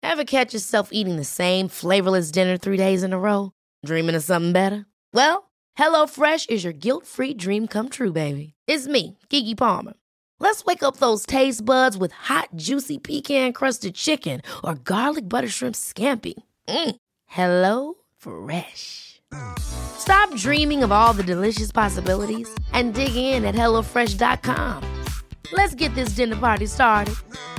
Ever catch yourself eating the same flavorless dinner 3 days in a row? Dreaming of something better? Well, HelloFresh is your guilt-free dream come true, baby. It's me, Keke Palmer. Let's wake up those taste buds with hot, juicy pecan-crusted chicken or garlic butter shrimp scampi. Hello Fresh. Stop dreaming of all the delicious possibilities and dig in at HelloFresh.com. Let's get this dinner party started.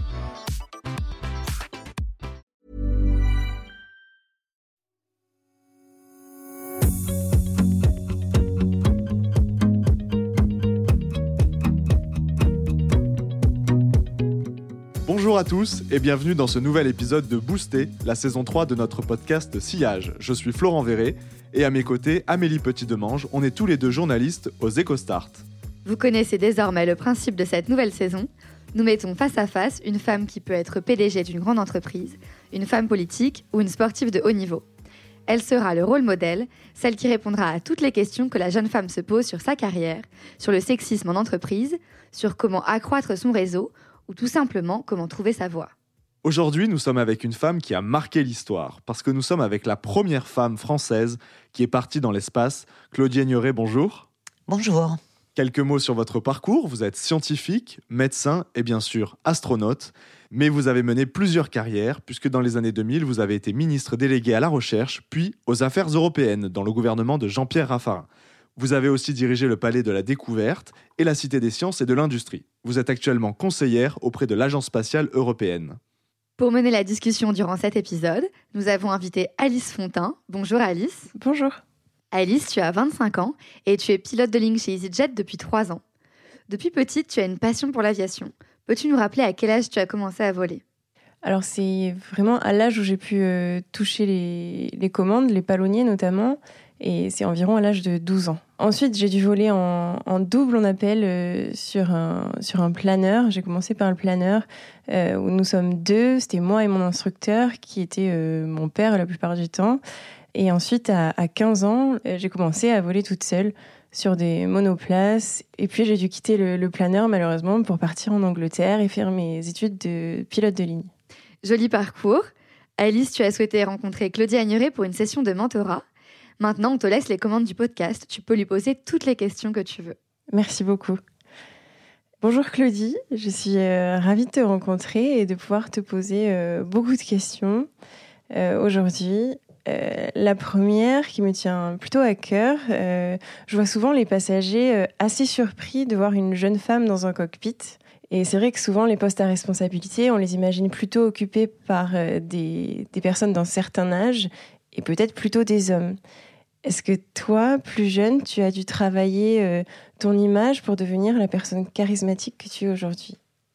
Bonjour à tous et bienvenue dans ce nouvel épisode de Boosté, la saison 3 de notre podcast Sillage. Je suis Florent Verret et à mes côtés, Amélie Petit-Demange. On est tous les deux journalistes aux EcoStart. Vous connaissez désormais le principe de cette nouvelle saison. Nous mettons face à face une femme qui peut être PDG d'une grande entreprise, une femme politique ou une sportive de haut niveau. Elle sera le rôle modèle, celle qui répondra à toutes les questions que la jeune femme se pose sur sa carrière, sur le sexisme en entreprise, sur comment accroître son réseau ou tout simplement comment trouver sa voie. Aujourd'hui, nous sommes avec une femme qui a marqué l'histoire, parce que nous sommes avec la première femme française qui est partie dans l'espace. Claudie Aigneret, bonjour. Bonjour. Quelques mots sur votre parcours. Vous êtes scientifique, médecin et bien sûr astronaute. Mais vous avez mené plusieurs carrières, puisque dans les années 2000, vous avez été ministre délégué à la recherche, puis aux affaires européennes, dans le gouvernement de Jean-Pierre Raffarin. Vous avez aussi dirigé le Palais de la Découverte et la Cité des Sciences et de l'Industrie. Vous êtes actuellement conseillère auprès de l'Agence spatiale européenne. Pour mener la discussion durant cet épisode, nous avons invité Alice Fontin. Bonjour Alice. Bonjour. Alice, tu as 25 ans et tu es pilote de ligne chez EasyJet depuis 3 ans. Depuis petite, tu as une passion pour l'aviation. Peux-tu nous rappeler à quel âge tu as commencé à voler ? Alors c'est vraiment à l'âge où j'ai pu toucher les commandes, les palonniers notamment, et c'est environ à l'âge de 12 ans. Ensuite, j'ai dû voler en double, on appelle, sur un planeur. J'ai commencé par le planeur où nous sommes deux. C'était moi et mon instructeur qui était mon père la plupart du temps. Et ensuite, à 15 ans, j'ai commencé à voler toute seule sur des monoplaces. Et puis, j'ai dû quitter le planeur, malheureusement, pour partir en Angleterre et faire mes études de pilote de ligne. Joli parcours. Alice, tu as souhaité rencontrer Claudie Aigneret pour une session de mentorat. Maintenant, on te laisse les commandes du podcast. Tu peux lui poser toutes les questions que tu veux. Merci beaucoup. Bonjour Claudie, je suis ravie de te rencontrer et de pouvoir te poser beaucoup de questions aujourd'hui. La première qui me tient plutôt à cœur, je vois souvent les passagers assez surpris de voir une jeune femme dans un cockpit. Et c'est vrai que souvent, les postes à responsabilité, on les imagine plutôt occupés par des personnes d'un certain âge et peut-être plutôt des hommes. Est-ce que toi, plus jeune, tu as dû travailler ton image pour devenir la personne charismatique que tu es aujourd'hui ?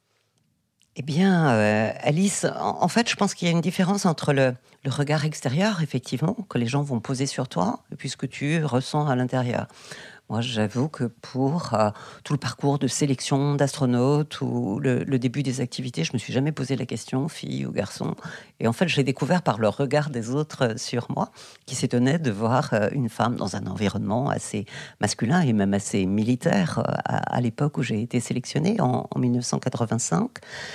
Eh bien, Alice, en fait, je pense qu'il y a une différence entre le regard extérieur, effectivement, que les gens vont poser sur toi, et puis ce que tu ressens à l'intérieur. Moi, j'avoue que pour tout le parcours de sélection d'astronautes ou le début des activités, je me suis jamais posé la question, fille ou garçon. Et en fait, je l'ai découvert par le regard des autres sur moi, qui s'étonnaient de voir une femme dans un environnement assez masculin et même assez militaire à l'époque où j'ai été sélectionnée, en 1985.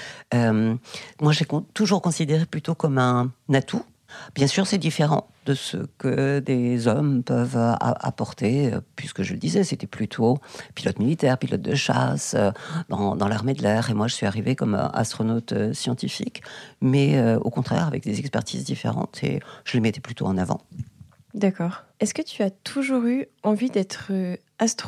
Moi, j'ai toujours considéré plutôt comme un atout. Bien sûr, c'est différent de ce que des hommes peuvent apporter, puisque je le disais, c'était plutôt pilote militaire, pilote de chasse, dans l'armée de l'air. Et moi, je suis arrivée comme astronaute scientifique, mais au contraire, avec des expertises différentes, et je les mettais plutôt en avant. D'accord. Est-ce que tu as toujours eu envie d'être astronaute ?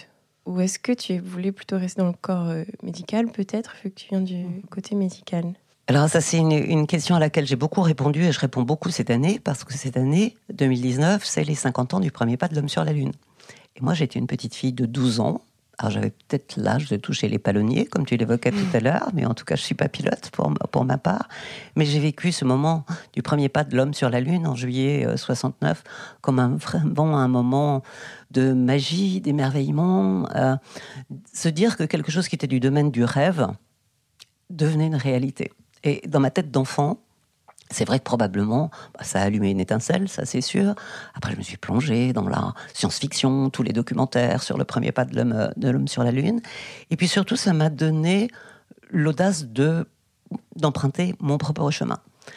Ou est-ce que tu voulais plutôt rester dans le corps médical, peut-être, vu que tu viens du côté médical ? Alors ça, c'est une question à laquelle j'ai beaucoup répondu et je réponds beaucoup cette année parce que cette année, 2019, c'est les 50 ans du premier pas de l'homme sur la Lune. Et moi, j'étais une petite fille de 12 ans. Alors j'avais peut-être l'âge de toucher les palonniers, comme tu l'évoquais tout à l'heure, mais en tout cas, je ne suis pas pilote pour ma part. Mais j'ai vécu ce moment du premier pas de l'homme sur la Lune en juillet 69 comme vraiment un moment de magie, d'émerveillement. Se dire que quelque chose qui était du domaine du rêve devenait une réalité. Et dans ma tête d'enfant, c'est vrai que probablement, ça a allumé une étincelle, ça c'est sûr. Après, je me suis plongée dans la science-fiction, tous les documentaires sur le premier pas de l'homme sur la Lune. Et puis surtout, ça m'a donné l'audace d'emprunter mon propre chemin.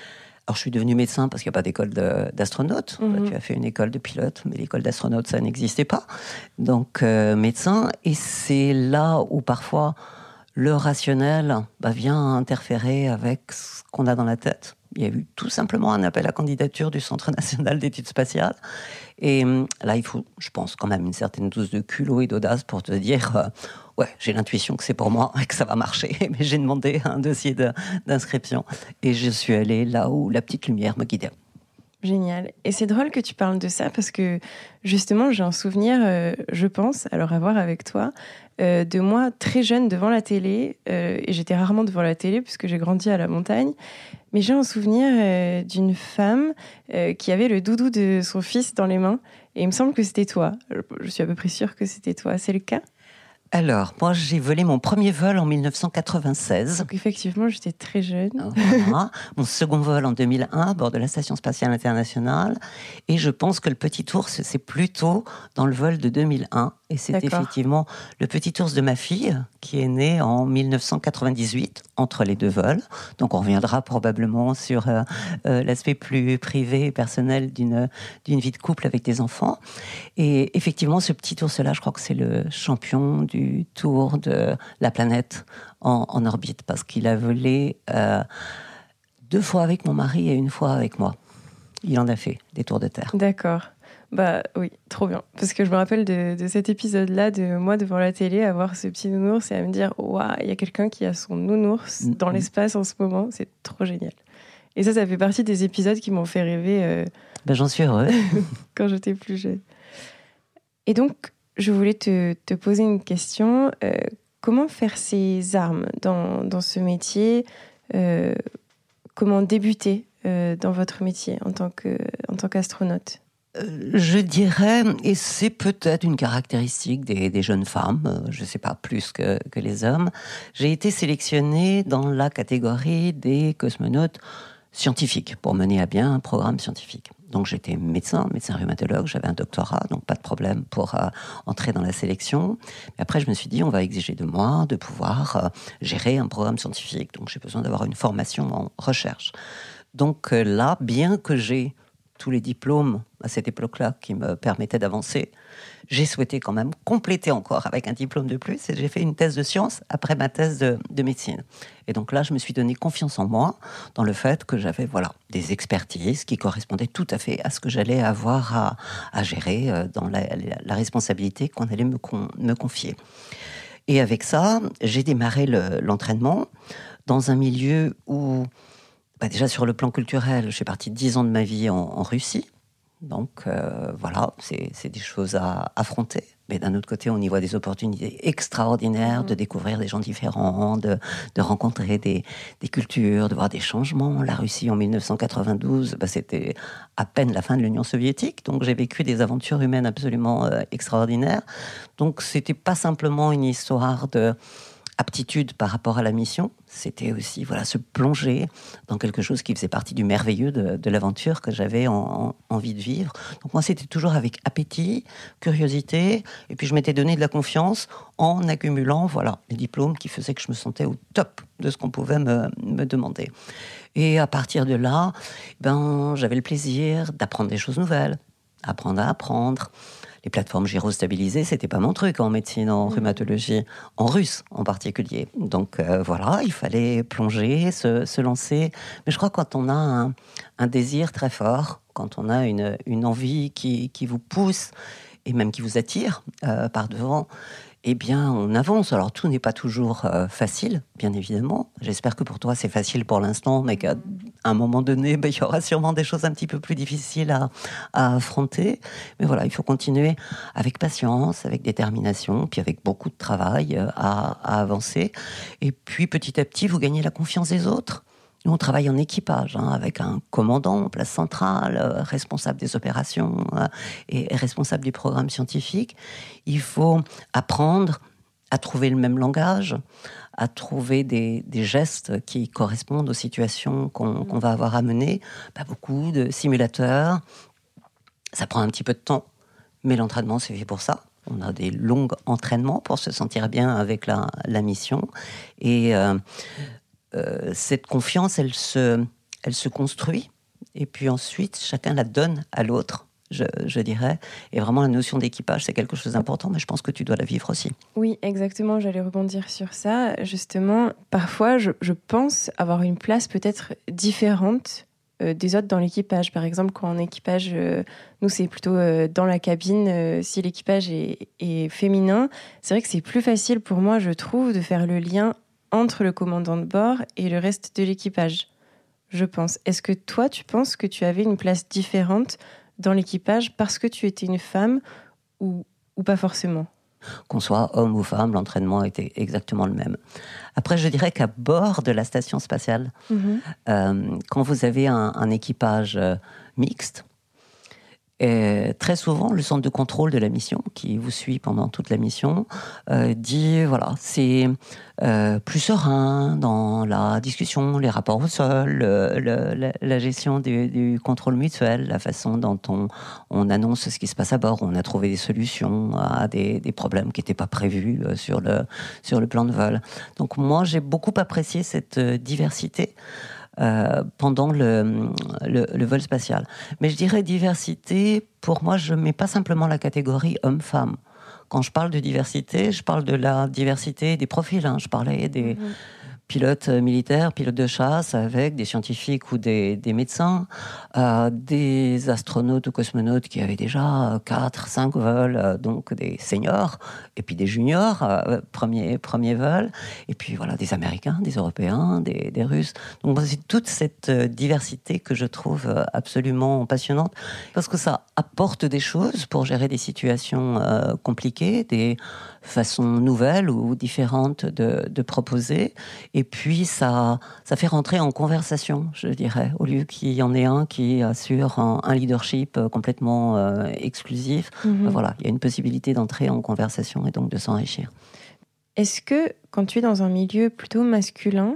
Alors, je suis devenue médecin parce qu'il n'y a pas d'école d'astronaute. Tu as fait une école de pilote, mais l'école d'astronaute, ça n'existait pas. Donc, médecin. Et c'est là où, parfois, le rationnel vient interférer avec ce qu'on a dans la tête. Il y a eu tout simplement un appel à candidature du Centre national d'études spatiales. Et là, il faut, je pense, quand même une certaine dose de culot et d'audace pour te dire ouais, j'ai l'intuition que c'est pour moi et que ça va marcher. Mais j'ai demandé un dossier d'inscription et je suis allée là où la petite lumière me guidait. Génial. Et c'est drôle que tu parles de ça parce que justement, j'ai un souvenir, je pense, alors à voir avec toi, de moi très jeune devant la télé. Et j'étais rarement devant la télé puisque j'ai grandi à la montagne. Mais j'ai un souvenir d'une femme qui avait le doudou de son fils dans les mains. Et il me semble que c'était toi. Je suis à peu près sûre que c'était toi. C'est le cas ? Alors, moi, j'ai volé mon premier vol en 1996. Donc, effectivement, j'étais très jeune. Voilà. Mon second vol en 2001, à bord de la Station spatiale internationale. Et je pense que le petit ours, c'est plutôt dans le vol de 2001. Et c'est effectivement le petit ours de ma fille, qui est né en 1998, entre les deux vols. Donc, on reviendra probablement sur l'aspect plus privé et personnel d'une vie de couple avec des enfants. Et effectivement, ce petit ours-là, je crois que c'est le champion du tour de la planète en orbite, parce qu'il a volé 2 fois avec mon mari et 1 fois avec moi. Il en a fait des tours de terre. D'accord. Bah oui, trop bien. Parce que je me rappelle de cet épisode-là, de moi devant la télé, à voir ce petit nounours et à me dire waouh, il y a quelqu'un qui a son nounours dans l'espace en ce moment. C'est trop génial. Et ça fait partie des épisodes qui m'ont fait rêver. J'en suis heureuse. Quand j'étais plus jeune. Et donc, je voulais te poser une question. Comment faire ses armes dans ce métier ? Comment débuter dans votre métier en tant qu'astronaute ? Je dirais, et c'est peut-être une caractéristique des jeunes femmes, je ne sais pas, plus que les hommes, j'ai été sélectionnée dans la catégorie des cosmonautes scientifiques pour mener à bien un programme scientifique. Donc j'étais médecin rhumatologue, j'avais un doctorat, donc pas de problème pour entrer dans la sélection. Mais après, je me suis dit, on va exiger de moi de pouvoir gérer un programme scientifique. Donc j'ai besoin d'avoir une formation en recherche. Donc là, bien que j'ai tous les diplômes à cette époque-là qui me permettaient d'avancer, j'ai souhaité quand même compléter encore avec un diplôme de plus et j'ai fait une thèse de sciences après ma thèse de médecine. Et donc là, je me suis donné confiance en moi dans le fait que j'avais des expertises qui correspondaient tout à fait à ce que j'allais avoir à gérer dans la responsabilité qu'on allait me confier. Et avec ça, j'ai démarré l'entraînement dans un milieu où déjà sur le plan culturel, je suis partie 10 ans de ma vie en Russie. Donc c'est des choses à affronter. Mais d'un autre côté, on y voit des opportunités extraordinaires de découvrir des gens différents, de rencontrer des cultures, de voir des changements. La Russie en 1992, c'était à peine la fin de l'Union soviétique. Donc j'ai vécu des aventures humaines absolument extraordinaires. Donc c'était pas simplement une histoire de aptitude par rapport à la mission, c'était aussi se plonger dans quelque chose qui faisait partie du merveilleux de l'aventure que j'avais envie de vivre. Donc moi, c'était toujours avec appétit, curiosité, et puis je m'étais donné de la confiance en accumulant les diplômes qui faisaient que je me sentais au top de ce qu'on pouvait me demander. Et à partir de là, j'avais le plaisir d'apprendre des choses nouvelles, apprendre à apprendre. Les plateformes gyrostabilisées, c'était pas mon truc en médecine, en rhumatologie, en russe en particulier. Donc il fallait plonger, se lancer. Mais je crois que quand on a un désir très fort, quand on a une envie qui vous pousse et même qui vous attire par devant, on avance. Alors, tout n'est pas toujours facile, bien évidemment. J'espère que pour toi, c'est facile pour l'instant, mais qu'à un moment donné, il y aura sûrement des choses un petit peu plus difficiles à affronter. Mais il faut continuer avec patience, avec détermination, puis avec beaucoup de travail à avancer. Et puis, petit à petit, vous gagnez la confiance des autres. Nous, on travaille en équipage, avec un commandant en place centrale, responsable des opérations et responsable du programme scientifique. Il faut apprendre à trouver le même langage, à trouver des gestes qui correspondent aux situations qu'on va avoir à mener. Beaucoup de simulateurs, ça prend un petit peu de temps, mais l'entraînement, c'est fait pour ça. On a des longs entraînements pour se sentir bien avec la mission. Et cette confiance, elle se construit et puis ensuite, chacun la donne à l'autre, je dirais. Et vraiment, la notion d'équipage, c'est quelque chose d'important, mais je pense que tu dois la vivre aussi. Oui, exactement, j'allais rebondir sur ça. Justement, parfois, je pense avoir une place peut-être différente des autres dans l'équipage. Par exemple, quand en équipage, nous, c'est plutôt dans la cabine. Si l'équipage est féminin, c'est vrai que c'est plus facile pour moi, je trouve, de faire le lien entre le commandant de bord et le reste de l'équipage, je pense. Est-ce que toi, tu penses que tu avais une place différente dans l'équipage parce que tu étais une femme ou pas forcément ? Qu'on soit homme ou femme, l'entraînement était exactement le même. Après, je dirais qu'à bord de la station spatiale, quand vous avez un équipage mixte, très souvent, le centre de contrôle de la mission, qui vous suit pendant toute la mission, dit, voilà, c'est plus serein dans la discussion, les rapports au sol, la gestion du contrôle mutuel, la façon dont on annonce ce qui se passe à bord. On a trouvé des solutions à des problèmes qui n'étaient pas prévus sur le plan de vol. Donc moi, j'ai beaucoup apprécié cette diversité pendant le vol spatial. Mais je dirais diversité, pour moi, je ne mets pas simplement la catégorie homme-femme. Quand je parle de diversité, je parle de la diversité des profils. Je parlais des pilotes militaires, pilotes de chasse, avec des scientifiques ou des médecins, des astronautes ou cosmonautes qui avaient déjà 4, 5 vols, donc des seniors, et puis des juniors, premier vol, et puis voilà, des Américains, des Européens, des Russes. Donc c'est toute cette diversité que je trouve absolument passionnante, parce que ça apporte des choses pour gérer des situations compliquées, des façons nouvelles ou différentes de proposer. Et puis, ça fait rentrer en conversation, je dirais, au lieu qu'il y en ait un qui assure un leadership complètement exclusif. Voilà, il y a une possibilité d'entrer en conversation et donc de s'enrichir. Est-ce que, quand tu es dans un milieu plutôt masculin,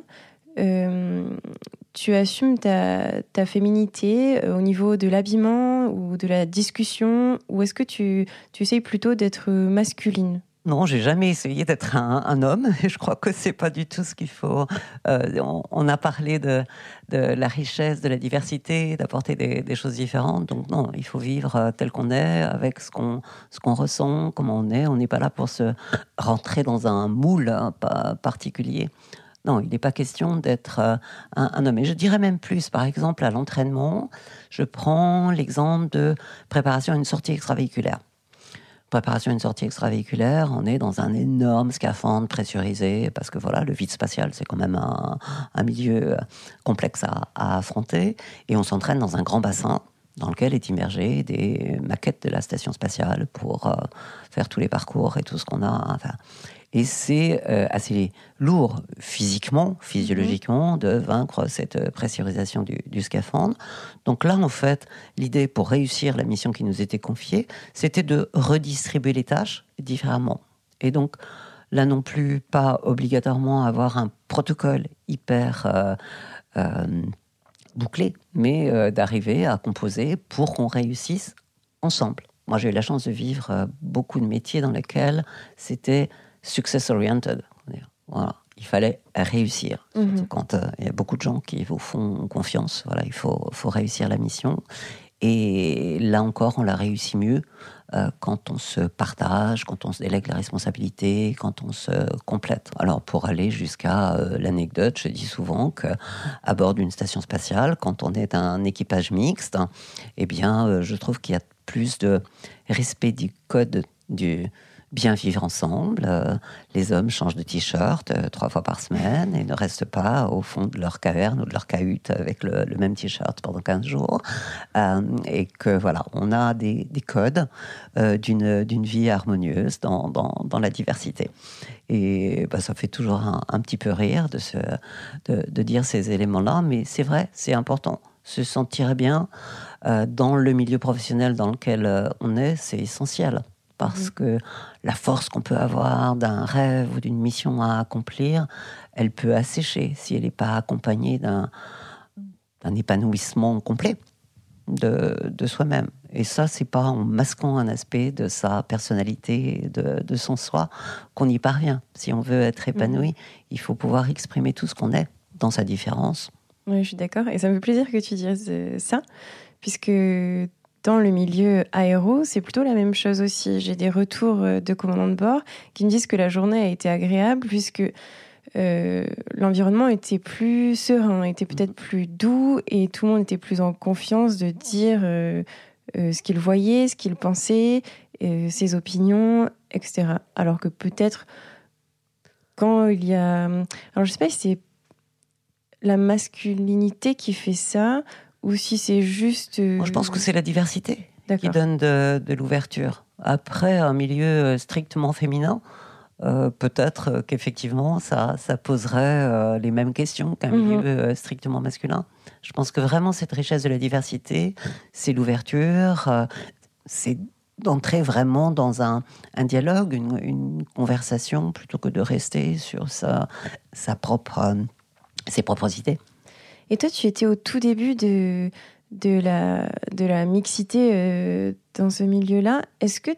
tu assumes ta féminité au niveau de l'habillement ou de la discussion, ou est-ce que tu essayes plutôt d'être masculine ? Non, j'ai jamais essayé d'être un homme. Et je crois que c'est pas du tout ce qu'il faut. On a parlé de la richesse, de la diversité, d'apporter des choses différentes. Donc non, il faut vivre tel qu'on est, avec ce qu'on ressent, comment on est. On n'est pas là pour se rentrer dans un moule particulier. Non, il n'est pas question d'être un homme. Et je dirais même plus, par exemple, à l'entraînement, je prends l'exemple de préparation à une sortie extravéhiculaire. Préparation à une sortie extravéhiculaire, on est dans un énorme scaphandre pressurisé, parce que voilà, le vide spatial, c'est quand même un milieu complexe à affronter, et on s'entraîne dans un grand bassin dans lequel est immergé des maquettes de la station spatiale pour faire tous les parcours et tout ce qu'on a à faire. Et c'est assez lourd physiquement, physiologiquement, de vaincre cette pressurisation du scaphandre. Donc là, en fait, l'idée pour réussir la mission qui nous était confiée, c'était de redistribuer les tâches différemment. Et donc, là non plus, pas obligatoirement avoir un protocole hyper bouclé, mais d'arriver à composer pour qu'on réussisse ensemble. Moi, j'ai eu la chance de vivre beaucoup de métiers dans lesquels c'était success-oriented. Voilà. Il fallait réussir. Surtout quand il y a beaucoup de gens qui vous font confiance. Voilà, il faut réussir la mission. Et là encore, on la réussit mieux quand on se partage, quand on se délègue la responsabilité, quand on se complète. Alors, pour aller jusqu'à l'anecdote, je dis souvent qu'à bord d'une station spatiale, quand on est un équipage mixte, eh bien, je trouve qu'il y a plus de respect du code du bien vivre ensemble. Les hommes changent de t-shirt 3 fois par semaine et ne restent pas au fond de leur caverne ou de leur cahute avec le même t-shirt pendant 15 jours. Et que voilà, on a des codes d'une vie harmonieuse dans la diversité. Et ça fait toujours un petit peu rire de dire ces éléments-là, mais c'est vrai, c'est important. Se sentir bien dans le milieu professionnel dans lequel on est, c'est essentiel. Parce que la force qu'on peut avoir d'un rêve ou d'une mission à accomplir, elle peut assécher si elle n'est pas accompagnée d'un épanouissement complet de soi-même. Et ça, c'est pas en masquant un aspect de sa personnalité, de son soi, qu'on y parvient. Si on veut être épanoui, il faut pouvoir exprimer tout ce qu'on est dans sa différence, Oui, je suis d'accord. Et ça me fait plaisir que tu dises ça, puisque dans le milieu aéro, c'est plutôt la même chose aussi. J'ai des retours de commandants de bord qui me disent que la journée a été agréable, puisque l'environnement était plus serein, était peut-être plus doux, et tout le monde était plus en confiance de dire ce qu'il voyait, ce qu'il pensait, ses opinions, etc. Alors que peut-être quand il y a... Alors je ne sais pas si c'est la masculinité qui fait ça, ou si c'est juste... Moi, je pense que c'est la diversité qui D'accord. donne de l'ouverture. Après, un milieu strictement féminin, peut-être qu'effectivement, ça poserait les mêmes questions qu'un milieu strictement masculin. Je pense que vraiment, cette richesse de la diversité, c'est l'ouverture, c'est d'entrer vraiment dans un dialogue, une conversation, plutôt que de rester sur ses propres idées. Et toi, tu étais au tout début de la mixité dans ce milieu-là. Est-ce que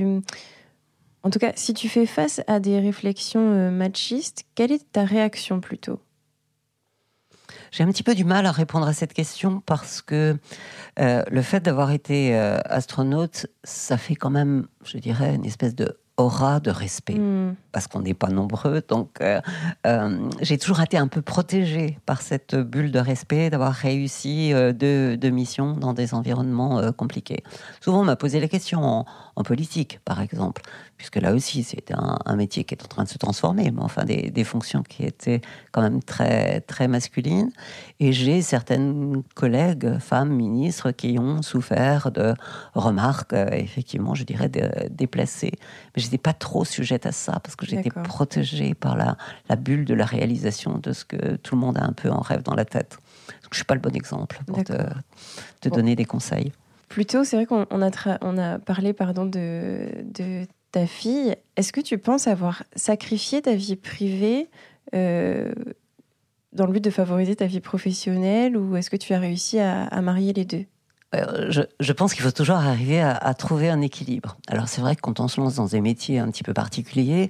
en tout cas, si tu fais face à des réflexions machistes, quelle est ta réaction plutôt ? J'ai un petit peu du mal à répondre à cette question parce que le fait d'avoir été astronaute, ça fait quand même, je dirais, une espèce de aura de respect, parce qu'on n'est pas nombreux. Donc, j'ai toujours été un peu protégée par cette bulle de respect, d'avoir réussi deux missions dans des environnements compliqués. Souvent, on m'a posé la question en politique, par exemple, puisque là aussi, c'était un métier qui est en train de se transformer, mais enfin, des fonctions qui étaient quand même très, très masculines. Et j'ai certaines collègues, femmes ministres, qui ont souffert de remarques, effectivement, je dirais, déplacées. Mais je n'étais pas trop sujette à ça, parce que j'étais protégée par la bulle de la réalisation de ce que tout le monde a un peu en rêve dans la tête. Donc, je ne suis pas le bon exemple pour te donner des conseils. Plutôt, c'est vrai qu'on a parlé de ta fille. Est-ce que tu penses avoir sacrifié ta vie privée dans le but de favoriser ta vie professionnelle, ou est-ce que tu as réussi à marier les deux ? Je pense qu'il faut toujours arriver à trouver un équilibre. Alors c'est vrai que quand on se lance dans des métiers un petit peu particuliers,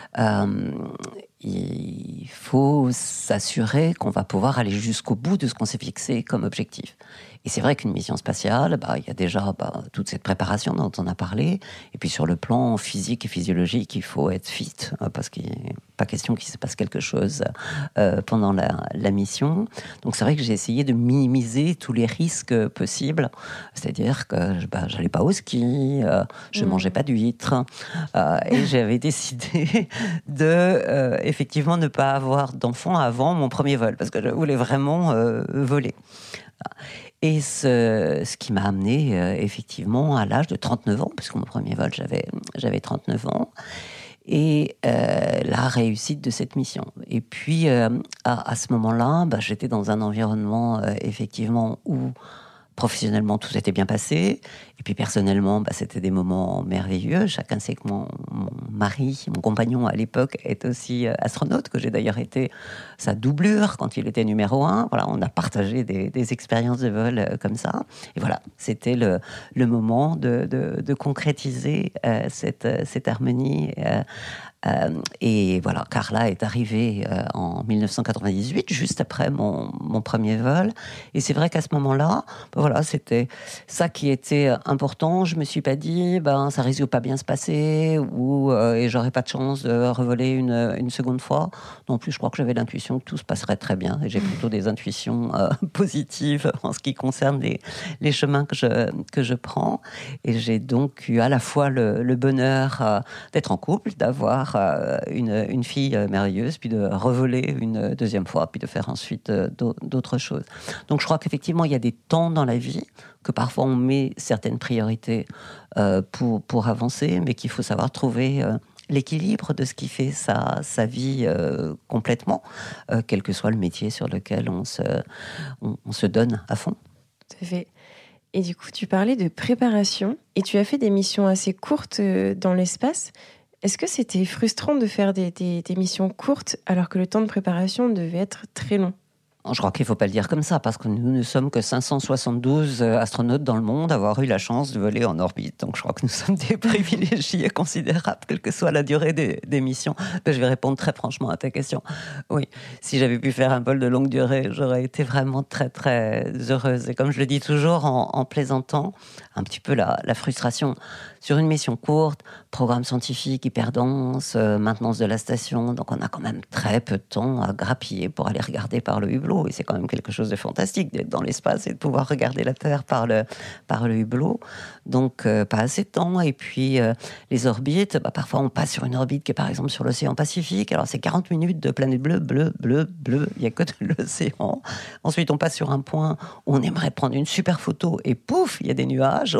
il faut s'assurer qu'on va pouvoir aller jusqu'au bout de ce qu'on s'est fixé comme objectif. Et c'est vrai qu'une mission spatiale, il y a déjà toute cette préparation dont on a parlé. Et puis sur le plan physique et physiologique, il faut être fit, parce qu'il n'est pas question qu'il se passe quelque chose pendant la mission. Donc c'est vrai que j'ai essayé de minimiser tous les risques possibles. C'est-à-dire que je n'allais pas au ski, je ne mangeais pas d'huîtres. Et j'avais décidé de, effectivement, ne pas avoir d'enfant avant mon premier vol, parce que je voulais vraiment voler. Et ce qui m'a amené effectivement à l'âge de 39 ans, puisque mon premier vol, j'avais 39 ans, et la réussite de cette mission. Et puis, à ce moment-là, j'étais dans un environnement, effectivement, où professionnellement, tout s'était bien passé. Et puis, personnellement, c'était des moments merveilleux. Chacun sait que mon mari, mon compagnon à l'époque, est aussi astronaute, que j'ai d'ailleurs été sa doublure quand il était numéro 1. Voilà, on a partagé des expériences de vol comme ça. Et voilà, c'était le moment de concrétiser cette harmonie. Et voilà, Carla est arrivée en 1998, juste après mon premier vol. Et c'est vrai qu'à ce moment-là, voilà, c'était ça qui était important. Je me suis pas dit, ça risque de pas bien se passer, et j'aurais pas de chance de revoler une seconde fois. Non plus, je crois que j'avais l'intuition que tout se passerait très bien. Et j'ai plutôt des intuitions positives en ce qui concerne les chemins que je prends. Et j'ai donc eu à la fois le bonheur d'être en couple, d'avoir une fille merveilleuse, puis de revoler une deuxième fois, puis de faire ensuite d'autres choses. Donc je crois qu'effectivement, il y a des temps dans la vie que parfois on met certaines priorités pour avancer, mais qu'il faut savoir trouver l'équilibre de ce qui fait sa vie complètement, quel que soit le métier sur lequel on se donne à fond. Tout à fait. Et du coup, tu parlais de préparation, et tu as fait des missions assez courtes dans l'espace. Est-ce que c'était frustrant de faire des missions courtes alors que le temps de préparation devait être très long ? Je crois qu'il ne faut pas le dire comme ça, parce que nous ne sommes que 572 astronautes dans le monde à avoir eu la chance de voler en orbite. Donc je crois que nous sommes des privilégiés considérables, quelle que soit la durée des missions. Je vais répondre très franchement à ta question. Oui, si j'avais pu faire un vol de longue durée, j'aurais été vraiment très, très heureuse. Et comme je le dis toujours en plaisantant, un petit peu la frustration. Sur une mission courte, programme scientifique hyper dense, maintenance de la station, donc on a quand même très peu de temps à grappiller pour aller regarder par le hublot. Et c'est quand même quelque chose de fantastique d'être dans l'espace et de pouvoir regarder la Terre par le hublot. Donc pas assez de temps. Et puis les orbites, parfois on passe sur une orbite qui est par exemple sur l'océan Pacifique. Alors c'est 40 minutes de planète bleue, bleu, bleu, bleu. Il n'y a que de l'océan. Ensuite on passe sur un point où on aimerait prendre une super photo et pouf, il y a des nuages.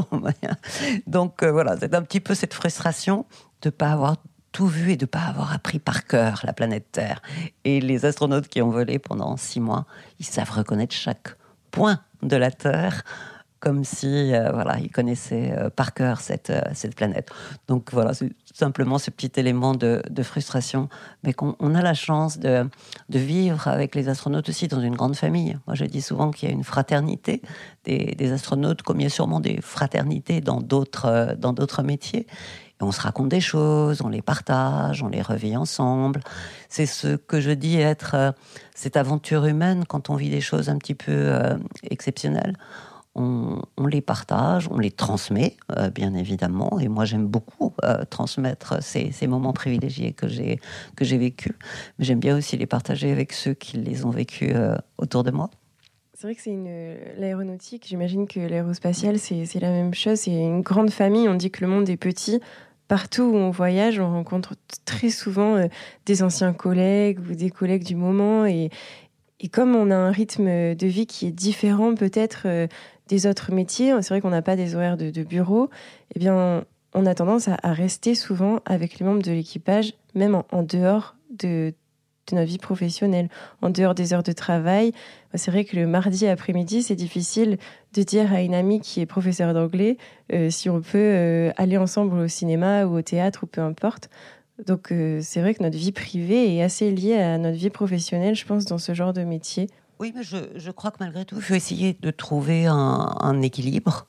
Donc voilà, c'est un petit peu cette frustration de ne pas avoir tout vu et de ne pas avoir appris par cœur la planète Terre. Et les astronautes qui ont volé pendant 6 mois, ils savent reconnaître chaque point de la Terre comme si ils connaissaient par cœur cette planète. Donc voilà, c'est simplement ce petit élément de frustration, mais qu'on a la chance de vivre avec les astronautes aussi dans une grande famille. Moi, je dis souvent qu'il y a une fraternité des astronautes, comme il y a sûrement des fraternités dans d'autres métiers. Et on se raconte des choses, on les partage, on les revit ensemble. C'est ce que je dis être cette aventure humaine quand on vit des choses un petit peu exceptionnelles. On les partage, on les transmet, bien évidemment. Et moi, j'aime beaucoup transmettre ces moments privilégiés que j'ai vécus. Mais j'aime bien aussi les partager avec ceux qui les ont vécus autour de moi. C'est vrai que l'aéronautique, j'imagine que l'aérospatiale, c'est la même chose. C'est une grande famille. On dit que le monde est petit. Partout où on voyage, on rencontre très souvent des anciens collègues ou des collègues du moment. Et comme on a un rythme de vie qui est différent peut-être des autres métiers, c'est vrai qu'on n'a pas des horaires de bureau, eh bien, on a tendance à rester souvent avec les membres de l'équipage, même en dehors de notre vie professionnelle, en dehors des heures de travail. C'est vrai que le mardi après-midi, c'est difficile de dire à une amie qui est professeure d'anglais si on peut aller ensemble au cinéma ou au théâtre ou peu importe. Donc c'est vrai que notre vie privée est assez liée à notre vie professionnelle, je pense, dans ce genre de métier. Oui, mais je crois que malgré tout, il faut essayer de trouver un équilibre.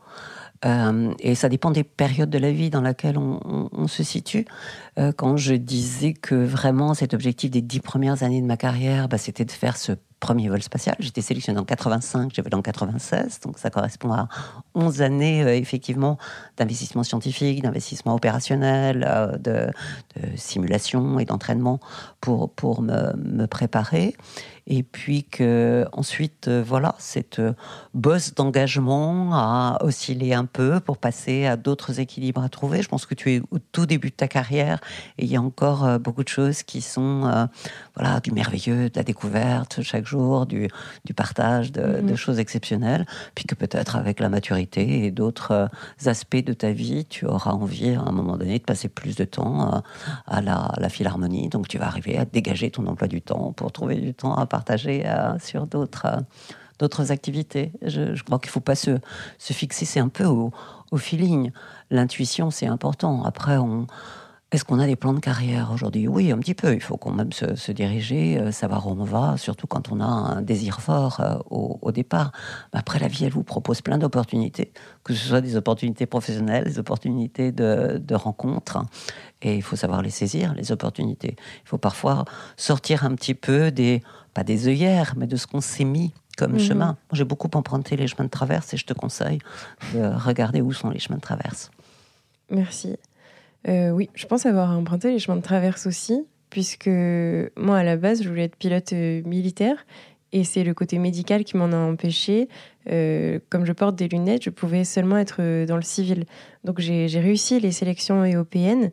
Et ça dépend des périodes de la vie dans laquelle on se situe. Quand je disais que vraiment cet objectif des 10 premières années de ma carrière, c'était de faire ce premier vol spatial. J'étais sélectionnée en 85, j'ai volé en 96, donc ça correspond à 11 années effectivement d'investissement scientifique, d'investissement opérationnel, de simulation et d'entraînement pour me préparer. Et puis que ensuite, cette bosse d'engagement a oscillé un peu pour passer à d'autres équilibres à trouver. Je pense que tu es au tout début de ta carrière et il y a encore beaucoup de choses qui sont du merveilleux, de la découverte chaque jour, du partage de choses exceptionnelles. Puis que peut-être avec la maturité et d'autres aspects de ta vie, tu auras envie à un moment donné de passer plus de temps à la Philharmonie. Donc tu vas arriver à dégager ton emploi du temps pour trouver du temps à partager sur d'autres activités. Je crois qu'il ne faut pas se fixer, c'est un peu au feeling. L'intuition, c'est important. Après, est-ce qu'on a des plans de carrière aujourd'hui ? Oui, un petit peu. Il faut quand même se diriger, savoir où on va, surtout quand on a un désir fort au départ. Après, la vie, elle vous propose plein d'opportunités, que ce soit des opportunités professionnelles, des opportunités de rencontres. Et il faut savoir les saisir, les opportunités. Il faut parfois sortir un petit peu pas des œillères, mais de ce qu'on s'est mis comme chemin. Moi, j'ai beaucoup emprunté les chemins de traverse et je te conseille de regarder où sont les chemins de traverse. Merci. Oui, je pense avoir emprunté les chemins de traverse aussi, puisque moi, à la base, je voulais être pilote militaire et c'est le côté médical qui m'en a empêché. Comme je porte des lunettes, je pouvais seulement être dans le civil. Donc, j'ai réussi les sélections européennes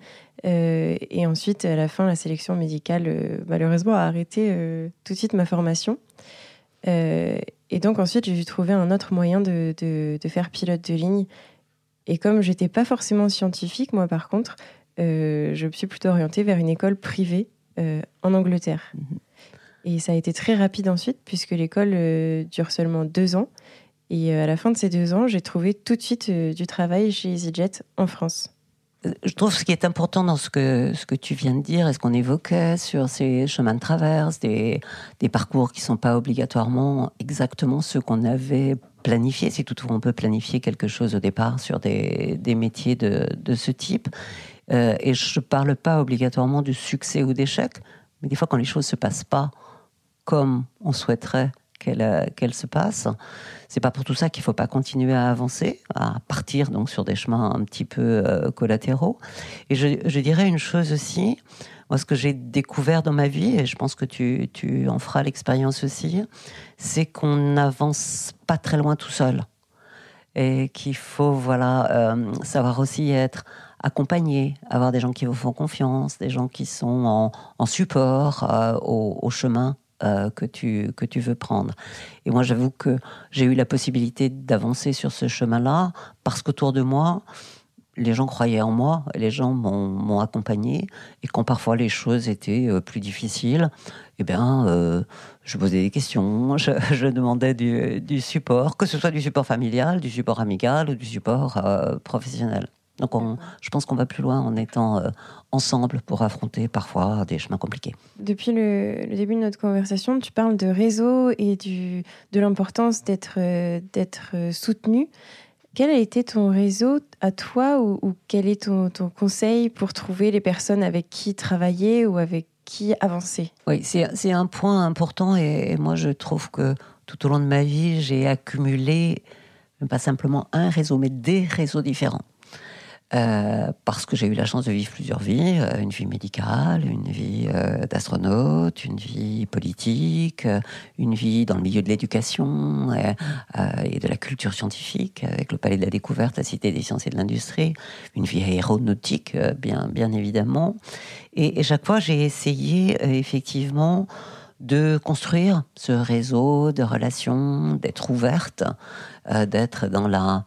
et ensuite, à la fin, la sélection médicale, malheureusement, a arrêté tout de suite ma formation. Et donc, ensuite, j'ai dû trouver un autre moyen de faire pilote de ligne. Et comme je n'étais pas forcément scientifique, moi, par contre, je me suis plutôt orientée vers une école privée en Angleterre. Et ça a été très rapide ensuite, puisque l'école dure seulement 2 ans. Et à la fin de ces 2 ans, j'ai trouvé tout de suite du travail chez EasyJet en France. Je trouve ce qui est important dans ce que tu viens de dire et ce qu'on évoquait sur ces chemins de traverse, des parcours qui ne sont pas obligatoirement exactement ceux qu'on avait planifiés, si toutefois on peut planifier quelque chose au départ sur des métiers de ce type. Et je ne parle pas obligatoirement du succès ou d'échec, mais des fois quand les choses ne se passent pas comme on souhaiterait qu'elle se passe. C'est pas pour tout ça qu'il faut pas continuer à avancer, à partir donc sur des chemins un petit peu collatéraux. Et je dirais une chose aussi, moi ce que j'ai découvert dans ma vie, et je pense que tu en feras l'expérience aussi, c'est qu'on n'avance pas très loin tout seul. Et qu'il faut savoir aussi être accompagné, avoir des gens qui vous font confiance, des gens qui sont en support au chemin que tu veux prendre. Et moi, j'avoue que j'ai eu la possibilité d'avancer sur ce chemin-là parce qu'autour de moi, les gens croyaient en moi, les gens m'ont accompagné, et quand parfois les choses étaient plus difficiles, je posais des questions, je demandais du support, que ce soit du support familial, du support amical ou du support professionnel. Donc je pense qu'on va plus loin en étant ensemble pour affronter parfois des chemins compliqués. Depuis le début de notre conversation, tu parles de réseau et de l'importance d'être soutenu. Quel a été ton réseau à toi ou quel est ton conseil pour trouver les personnes avec qui travailler ou avec qui avancer ? Oui, c'est un point important et moi je trouve que tout au long de ma vie, j'ai accumulé pas simplement un réseau, mais des réseaux différents. Parce que j'ai eu la chance de vivre plusieurs vies, une vie médicale, une vie d'astronaute, une vie politique, une vie dans le milieu de l'éducation et de la culture scientifique, avec le Palais de la Découverte, la Cité des Sciences et de l'Industrie, une vie aéronautique, bien évidemment. Et chaque fois, j'ai essayé effectivement de construire ce réseau de relations, d'être ouverte, d'être dans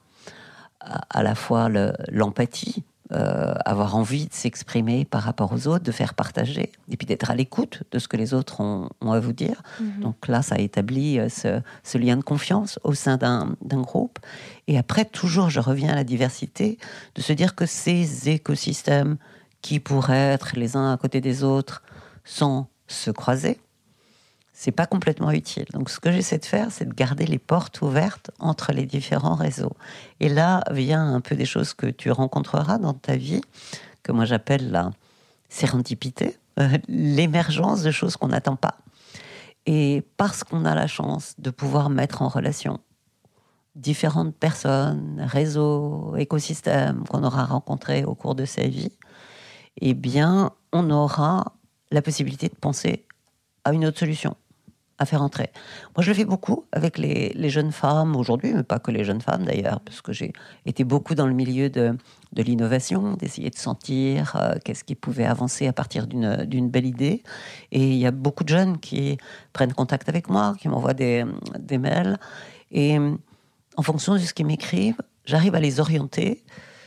à la fois l'empathie, avoir envie de s'exprimer par rapport aux autres, de faire partager, et puis d'être à l'écoute de ce que les autres ont à vous dire. Mm-hmm. Donc là, ça établit ce lien de confiance au sein d'un groupe. Et après, toujours, je reviens à la diversité, de se dire que ces écosystèmes qui pourraient être les uns à côté des autres sans se croiser, c'est pas complètement utile. Donc, ce que j'essaie de faire, c'est de garder les portes ouvertes entre les différents réseaux. Et là vient un peu des choses que tu rencontreras dans ta vie, que moi j'appelle la sérendipité, l'émergence de choses qu'on n'attend pas. Et parce qu'on a la chance de pouvoir mettre en relation différentes personnes, réseaux, écosystèmes qu'on aura rencontrés au cours de sa vie, eh bien, on aura la possibilité de penser à une autre solution à faire entrer. Moi, je le fais beaucoup avec les jeunes femmes aujourd'hui, mais pas que les jeunes femmes d'ailleurs, parce que j'ai été beaucoup dans le milieu de l'innovation, d'essayer de sentir qu'est-ce qui pouvait avancer à partir d'une belle idée. Et il y a beaucoup de jeunes qui prennent contact avec moi, qui m'envoient des mails. Et en fonction de ce qu'ils m'écrivent, j'arrive à les orienter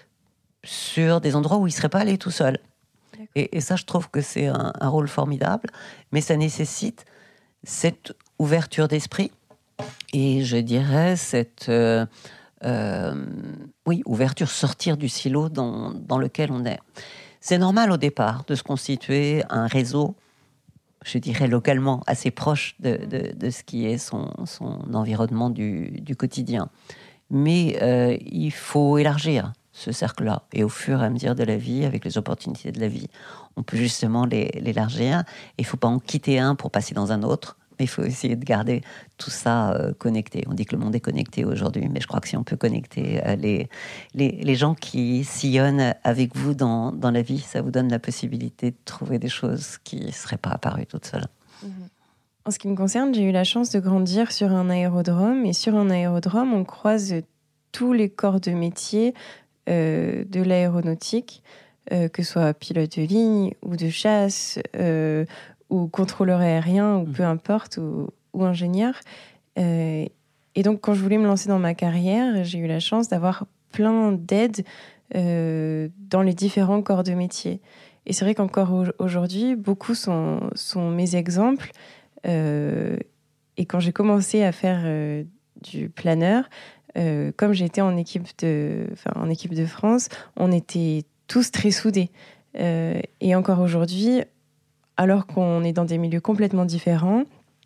sur des endroits où ils ne seraient pas allés tout seuls. Et ça, je trouve que c'est un rôle formidable, mais ça nécessite cette ouverture d'esprit et je dirais cette ouverture, sortir du silo dans lequel on est. C'est normal au départ de se constituer un réseau, je dirais localement, assez proche de ce qui est son environnement du quotidien. Mais il faut élargir ce cercle-là. Et au fur et à mesure de la vie, avec les opportunités de la vie, on peut justement l'élargir. Il ne faut pas en quitter un pour passer dans un autre, mais il faut essayer de garder tout ça connecté. On dit que le monde est connecté aujourd'hui, mais je crois que si on peut connecter les gens qui sillonnent avec vous dans la vie, ça vous donne la possibilité de trouver des choses qui ne seraient pas apparues toutes seules. En ce qui me concerne, j'ai eu la chance de grandir sur un aérodrome. Et sur un aérodrome, on croise tous les corps de métier de l'aéronautique, que ce soit pilote de ligne ou de chasse ou contrôleur aérien ou peu importe, ou ingénieur. Et donc, quand je voulais me lancer dans ma carrière, j'ai eu la chance d'avoir plein d'aides dans les différents corps de métier. Et c'est vrai qu'encore aujourd'hui, beaucoup sont mes exemples. Et quand j'ai commencé à faire du planeur, comme j'étais en équipe de France, on était tous très soudés. Et encore aujourd'hui, alors qu'on est dans des milieux complètement différents,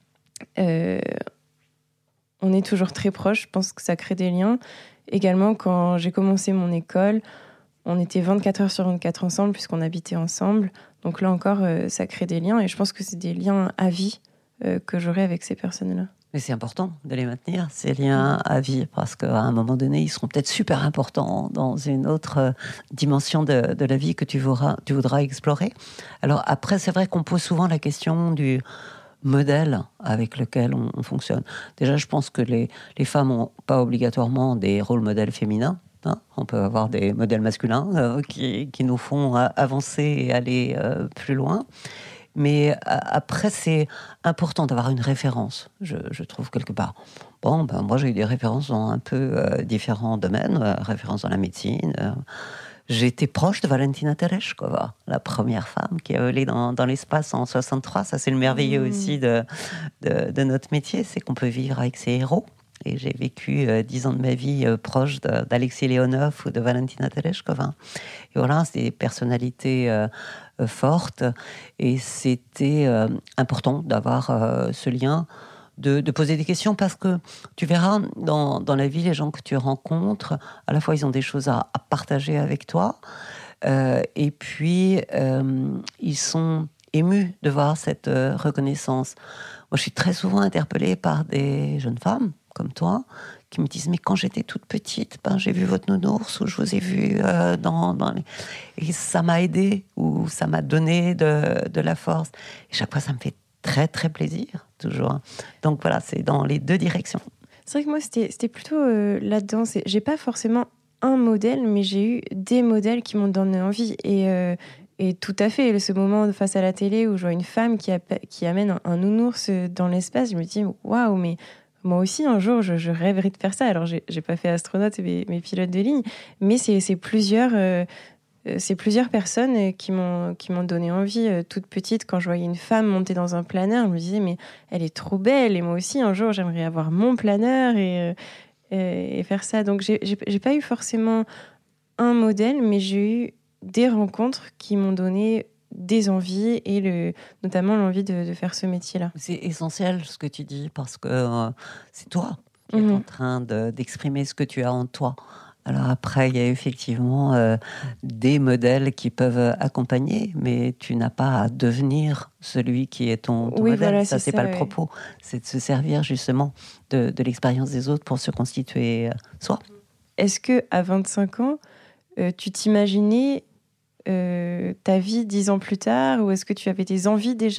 on est toujours très proches. Je pense que ça crée des liens. Également, quand j'ai commencé mon école, on était 24 heures sur 24 ensemble puisqu'on habitait ensemble. Donc là encore, ça crée des liens. Et je pense que c'est des liens à vie que j'aurai avec ces personnes-là. Mais c'est important de les maintenir, ces liens à vie, parce qu'à un moment donné, ils seront peut-être super importants dans une autre dimension de la vie que tu voudras explorer. Alors après, c'est vrai qu'on pose souvent la question du modèle avec lequel on fonctionne. Déjà, je pense que les femmes n'ont pas obligatoirement des rôles modèles féminins. Hein. On peut avoir des modèles masculins qui nous font avancer et aller plus loin. Mais après, c'est important d'avoir une référence, je trouve, quelque part. Bon, moi, j'ai eu des références dans un peu différents domaines, références dans la médecine. J'ai été proche de Valentina Tereshkova, la première femme qui a volé dans l'espace en 63. Ça, c'est le merveilleux aussi de notre métier, c'est qu'on peut vivre avec ses héros. Et j'ai vécu 10 ans de ma vie proche d'Alexei Leonov ou de Valentina Tereshkova. Et voilà, c'est des personnalités fortes. Et c'était important d'avoir ce lien, de poser des questions, parce que tu verras, dans la vie, les gens que tu rencontres, à la fois, ils ont des choses à partager avec toi. Et puis, ils sont émus de voir cette reconnaissance. Moi, je suis très souvent interpellée par des jeunes femmes comme toi, qui me disent « Mais quand j'étais toute petite, j'ai vu votre nounours, ou je vous ai vu dans les... » Et ça m'a aidée, ou ça m'a donné de la force. Et chaque fois, ça me fait très, très plaisir, toujours. Donc voilà, c'est dans les deux directions. C'est vrai que moi, c'était plutôt là-dedans. J'ai pas forcément un modèle, mais j'ai eu des modèles qui m'ont donné envie. Et tout à fait, ce moment face à la télé où je vois une femme qui amène un nounours dans l'espace, je me dis « Waouh, mais... » Moi aussi, un jour, je rêverais de faire ça. Alors, j'ai pas fait astronaute et mes pilotes de ligne, mais c'est plusieurs personnes qui m'ont donné envie. Toute petite, quand je voyais une femme monter dans un planeur, je me disais, mais elle est trop belle. Et moi aussi, un jour, j'aimerais avoir mon planeur et faire ça. Donc, j'ai pas eu forcément un modèle, mais j'ai eu des rencontres qui m'ont donné des envies et notamment l'envie de faire ce métier-là. C'est essentiel ce que tu dis, parce que c'est toi qui es en train d'exprimer ce que tu as en toi. Alors après, il y a effectivement des modèles qui peuvent accompagner, mais tu n'as pas à devenir celui qui est ton modèle. Voilà, ça, c'est pas le propos. C'est de se servir justement de l'expérience des autres pour se constituer soi. Est-ce qu'à 25 ans, tu t'imaginais ta vie 10 ans plus tard, ou est-ce que tu avais des envies déjà ?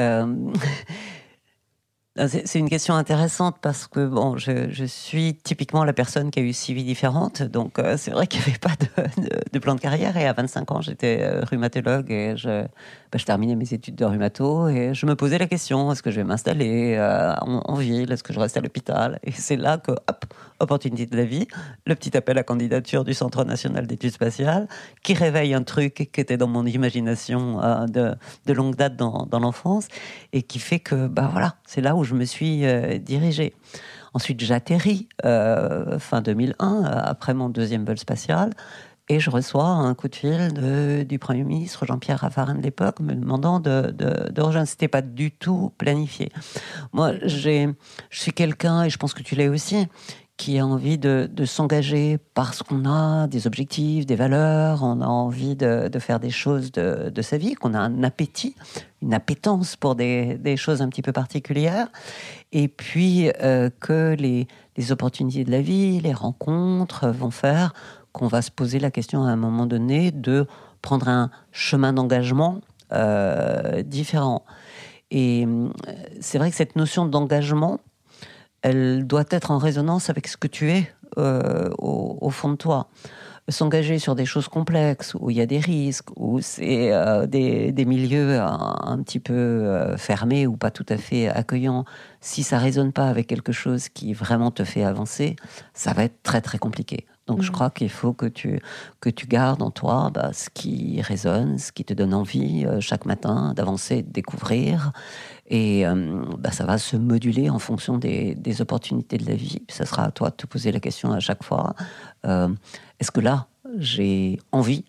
C'est une question intéressante, parce que je suis typiquement la personne qui a eu 6 vies différentes, donc c'est vrai qu'il n'y avait pas de plan de carrière. Et à 25 ans, j'étais rhumatologue et je terminais mes études de rhumato, et je me posais la question, est-ce que je vais m'installer en ville, est-ce que je reste à l'hôpital ? Et c'est là que, opportunité de la vie, le petit appel à candidature du Centre national d'études spatiales, qui réveille un truc qui était dans mon imagination de longue date dans l'enfance, et qui fait que, voilà, c'est là où je me suis dirigée. Ensuite, j'atterris fin 2001, après mon 2e vol spatial, et je reçois un coup de fil du Premier ministre Jean-Pierre Raffarin de l'époque, me demandant de rejoindre. C'était pas du tout planifié. Moi, je suis quelqu'un, et je pense que tu l'es aussi, qui a envie de s'engager parce qu'on a des objectifs, des valeurs, on a envie de faire des choses de sa vie, qu'on a un appétit, une appétence pour des choses un petit peu particulières, et puis que les opportunités de la vie, les rencontres vont faire qu'on va se poser la question à un moment donné de prendre un chemin d'engagement différent. Et c'est vrai que cette notion d'engagement, elle doit être en résonance avec ce que tu es au fond de toi. S'engager sur des choses complexes, où il y a des risques, où c'est des milieux un petit peu fermés ou pas tout à fait accueillants, si ça ne résonne pas avec quelque chose qui vraiment te fait avancer, ça va être très très compliqué. Donc je crois qu'il faut que tu gardes en toi ce qui résonne, ce qui te donne envie chaque matin d'avancer, de découvrir. Et ça va se moduler en fonction des opportunités de la vie. Puis ça sera à toi de te poser la question à chaque fois. Est-ce que là, j'ai envie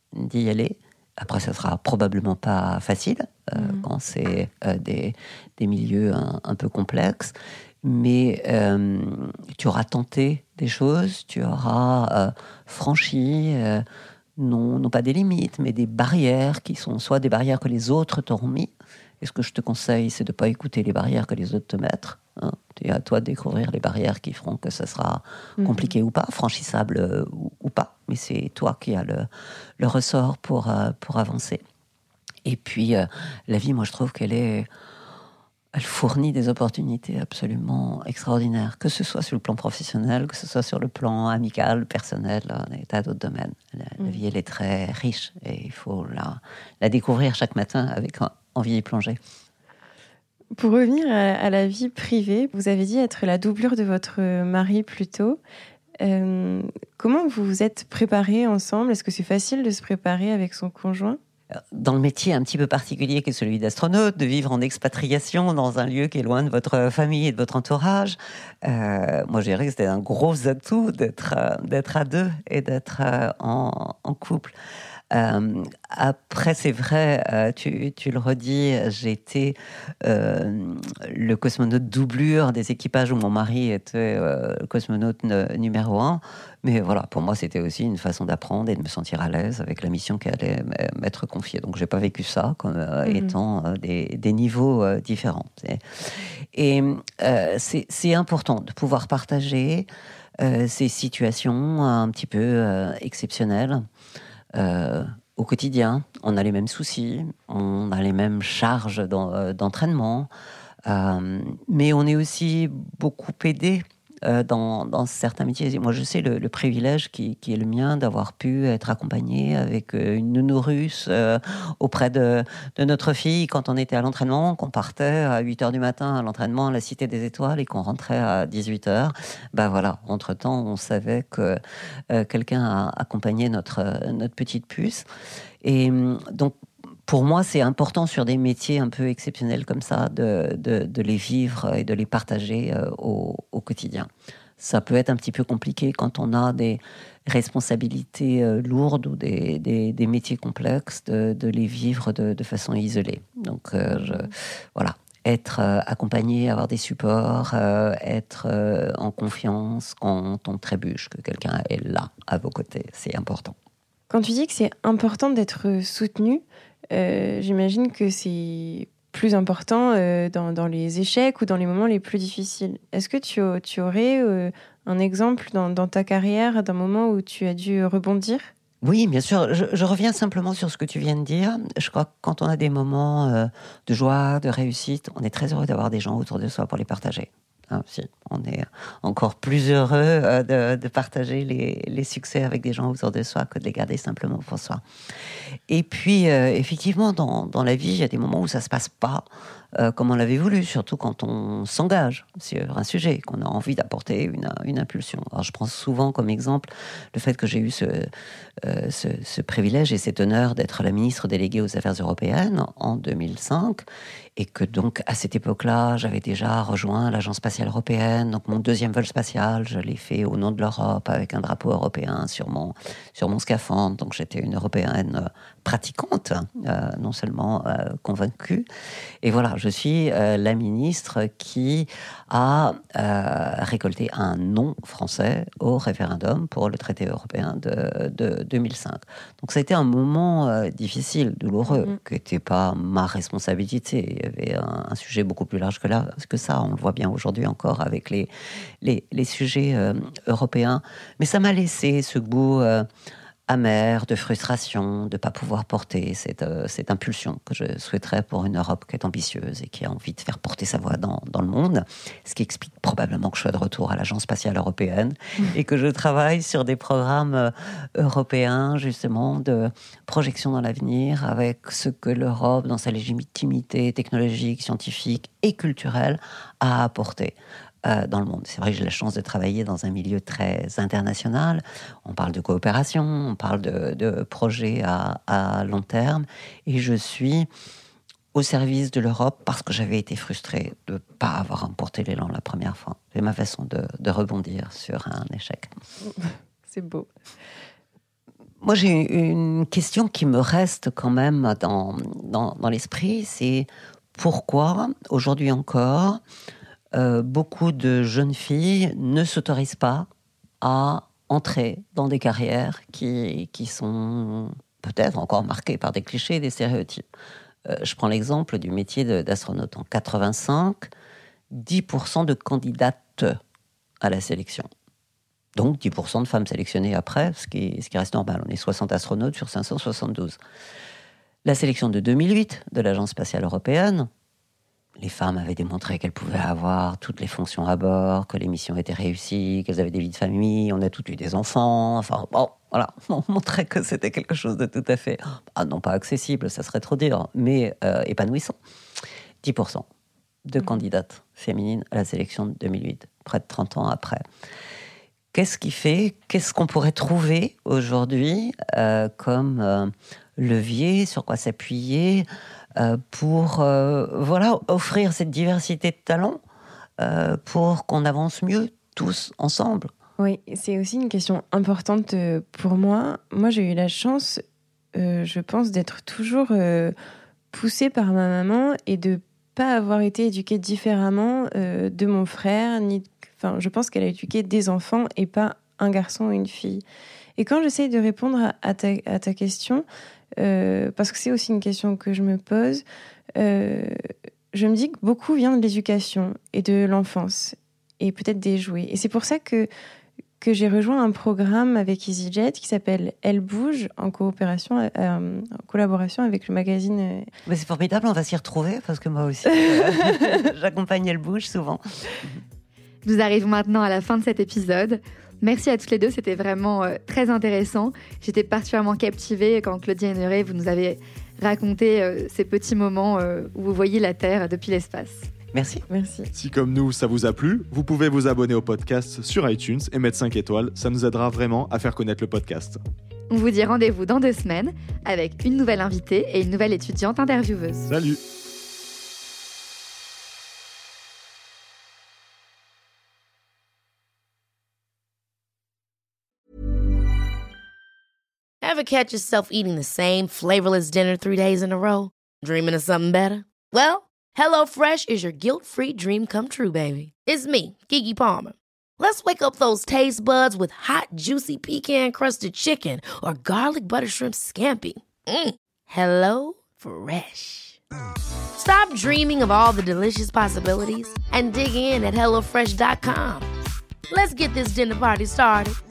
d'y aller. Après, ça sera probablement pas facile quand c'est des milieux un peu complexes. Mais tu auras tenté des choses, tu auras franchi, non pas des limites, mais des barrières qui sont soit des barrières que les autres t'auront mis. Et ce que je te conseille, c'est de ne pas écouter les barrières que les autres te mettent. C'est à toi de découvrir les barrières qui feront que ça sera compliqué ou pas, franchissable ou pas. Mais c'est toi qui as le ressort pour avancer. Et puis, la vie, moi, je trouve elle fournit des opportunités absolument extraordinaires, que ce soit sur le plan professionnel, que ce soit sur le plan amical, personnel, des tas d'autres domaines. La vie, elle est très riche et il faut la découvrir chaque matin avec envie d'y plonger. Pour revenir à la vie privée, vous avez dit être la doublure de votre mari plus tôt. Comment vous vous êtes préparés ensemble ? Est-ce que c'est facile de se préparer avec son conjoint ? Dans le métier un petit peu particulier qui est celui d'astronaute, de vivre en expatriation dans un lieu qui est loin de votre famille et de votre entourage, moi je dirais que c'était un gros atout d'être à deux et d'être en couple. Après, c'est vrai, tu le redis, j'ai été le cosmonaute doublure des équipages où mon mari était le cosmonaute numéro 1. Mais voilà, pour moi, c'était aussi une façon d'apprendre et de me sentir à l'aise avec la mission qui allait m'être confiée. Donc, j'ai pas vécu ça comme étant des niveaux différents. Et c'est important de pouvoir partager ces situations un petit peu exceptionnelles. Au quotidien, on a les mêmes soucis, on a les mêmes charges d'entraînement, mais on est aussi beaucoup aidé dans certains métiers. Moi, je sais le privilège qui est le mien d'avoir pu être accompagné avec une nounou russe auprès de notre fille quand on était à l'entraînement, qu'on partait à 8h du matin à l'entraînement à la Cité des Étoiles et qu'on rentrait à 18h. Ben voilà, entre-temps, on savait que quelqu'un a accompagné notre petite puce. Et donc, pour moi, c'est important sur des métiers un peu exceptionnels comme ça de les vivre et de les partager au quotidien. Ça peut être un petit peu compliqué quand on a des responsabilités lourdes ou des métiers complexes de les vivre de façon isolée. Donc, voilà. Être accompagné, avoir des supports, être en confiance quand on trébuche, que quelqu'un est là à vos côtés, c'est important. Quand tu dis que c'est important d'être soutenu, j'imagine que c'est plus important dans les échecs ou dans les moments les plus difficiles. Est-ce que tu aurais un exemple dans ta carrière d'un moment où tu as dû rebondir ? Oui, bien sûr. Je reviens simplement sur ce que tu viens de dire. Je crois que quand on a des moments de joie, de réussite, on est très heureux d'avoir des gens autour de soi pour les partager. On est encore plus heureux de partager les succès avec des gens autour de soi que de les garder simplement pour soi. Et puis, effectivement, dans la vie, il y a des moments où ça ne se passe pas comme on l'avait voulu, surtout quand on s'engage sur un sujet, qu'on a envie d'apporter une impulsion. Alors, je prends souvent comme exemple le fait que j'ai eu ce privilège et cet honneur d'être la ministre déléguée aux Affaires européennes en 2005, et que donc, à cette époque-là, j'avais déjà rejoint l'Agence spatiale européenne. Donc, mon deuxième vol spatial, je l'ai fait au nom de l'Europe, avec un drapeau européen sur mon scaphandre. Donc, j'étais une Européenne pratiquante, non seulement convaincue. Et voilà, je suis la ministre qui a récolté un non français au référendum pour le traité européen de 2005. Donc, ça a été un moment difficile, douloureux, qui n'était pas ma responsabilité. Il y avait un sujet beaucoup plus large que ça. On le voit bien aujourd'hui encore avec les sujets européens. Mais ça m'a laissé ce goût amer, de frustration, de ne pas pouvoir porter cette impulsion que je souhaiterais pour une Europe qui est ambitieuse et qui a envie de faire porter sa voix dans le monde. Ce qui explique probablement que je sois de retour à l'Agence spatiale européenne et que je travaille sur des programmes européens, justement, de projection dans l'avenir avec ce que l'Europe, dans sa légitimité technologique, scientifique et culturelle, a apporté dans le monde. C'est vrai que j'ai la chance de travailler dans un milieu très international. On parle de coopération, on parle de projets à long terme. Et je suis au service de l'Europe parce que j'avais été frustrée de ne pas avoir emporté l'élan la première fois. C'est ma façon de rebondir sur un échec. C'est beau. Moi, j'ai une question qui me reste quand même dans l'esprit, c'est pourquoi, aujourd'hui encore, beaucoup de jeunes filles ne s'autorisent pas à entrer dans des carrières qui sont peut-être encore marquées par des clichés et des stéréotypes. Je prends l'exemple du métier d'astronaute. En 85, 10% de candidates à la sélection. Donc 10% de femmes sélectionnées après, ce qui reste normal. On est 60 astronautes sur 572. La sélection de 2008 de l'Agence spatiale européenne, les femmes avaient démontré qu'elles pouvaient avoir toutes les fonctions à bord, que les missions étaient réussies, qu'elles avaient des vies de famille, on a toutes eu des enfants. Enfin, bon, voilà, on montrait que c'était quelque chose de tout à fait, non pas accessible, ça serait trop dur, mais épanouissant. 10% de candidates féminines à la sélection de 2008, près de 30 ans après. Qu'est-ce qu'on pourrait trouver aujourd'hui comme levier, sur quoi s'appuyer pour offrir cette diversité de talents pour qu'on avance mieux tous ensemble. Oui, c'est aussi une question importante pour moi. Moi, j'ai eu la chance, je pense, d'être toujours poussée par ma maman et de pas avoir été éduquée différemment de mon frère. Je pense qu'elle a éduqué des enfants et pas un garçon ou une fille. Et quand j'essaye de répondre à ta question, parce que c'est aussi une question que je me pose, je me dis que beaucoup vient de l'éducation et de l'enfance, et peut-être des jouets. Et c'est pour ça que j'ai rejoint un programme avec EasyJet qui s'appelle Elle bouge, en collaboration avec le magazine. Mais c'est formidable, on va s'y retrouver, parce que moi aussi, j'accompagne Elle bouge souvent. Nous arrivons maintenant à la fin de cet épisode. Merci à toutes les deux, c'était vraiment très intéressant. J'étais particulièrement captivée quand Claudie Héneret, vous nous avez raconté ces petits moments où vous voyez la Terre depuis l'espace. Merci. Si comme nous, ça vous a plu, vous pouvez vous abonner au podcast sur iTunes et mettre 5 étoiles. Ça nous aidera vraiment à faire connaître le podcast. On vous dit rendez-vous dans 2 semaines avec une nouvelle invitée et une nouvelle étudiante intervieweuse. Salut! Ever catch yourself eating the same flavorless dinner 3 days in a row? Dreaming of something better? Well, HelloFresh is your guilt-free dream come true, baby. It's me, Keke Palmer. Let's wake up those taste buds with hot, juicy pecan-crusted chicken or garlic butter shrimp scampi. Hello Fresh. Stop dreaming of all the delicious possibilities and dig in at HelloFresh.com. Let's get this dinner party started.